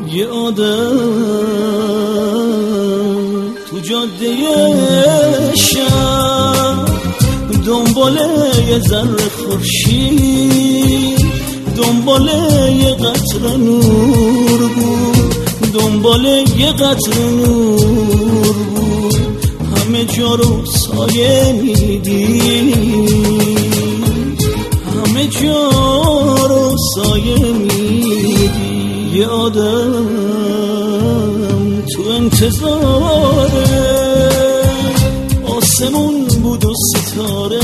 یه آدم تو جاده شب دنبال یه ذره خورشید، دنبال یه قطره نور بود، دنبال یه قطره نور بود. همه جا رو سایه میدید، همه جا رو سایه میدید. یه آدم تو انتظار آسمون بود و ستاره،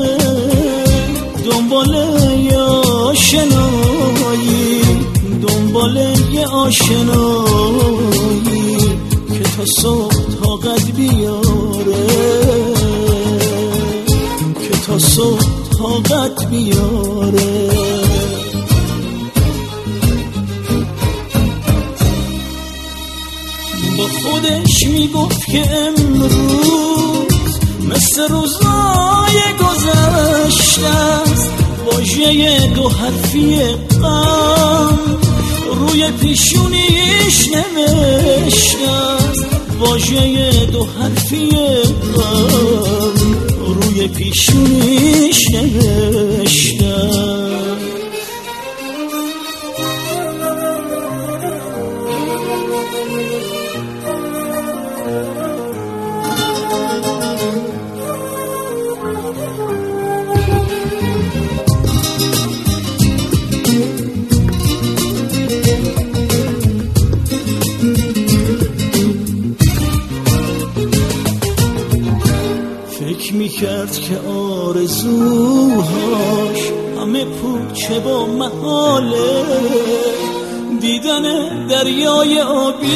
دنبال یه آشنایی، دنبال یه آشنایی که تا صبح طاقت بیاره، که تا صبح طاقت بیاره. با خودش میگفت که امروز مثل روزای گذشته است، واژه دو حرفی غم روی پیشونیش نوشته است، واژه دو حرفی غم روی پیشونیش نوشته است. فکر میکرد که آرزوهاش همه پوچه با محاله، دیدن دریای آبی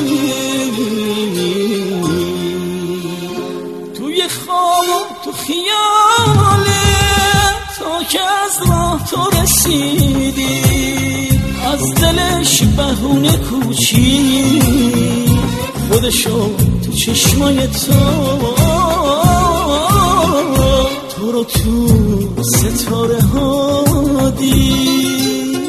توی خواب و تو خیاله، تا که از راه تو رسیدی از دلش بهونه کوچید، خودشو تو چشمای تو رو تو ستاره ها دید.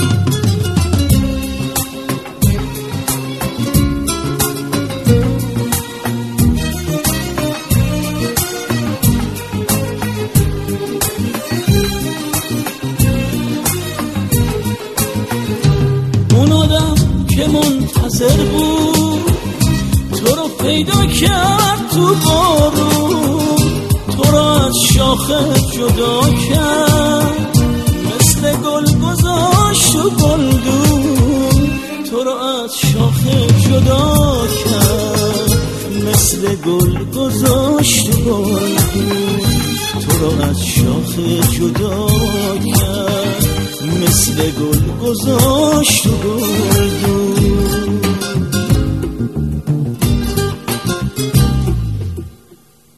اون آدم که منتظر بود تو رو پیدا کرد تو بارون، تو رو از شاخه جدا کرد مثل گل گذاشت و گلدون، تو رو از شاخه جدا کرد مثل گل گذاشت و گلدون، تو رو از شاخه جدا کرد مثل گل گذاشت و گلدون.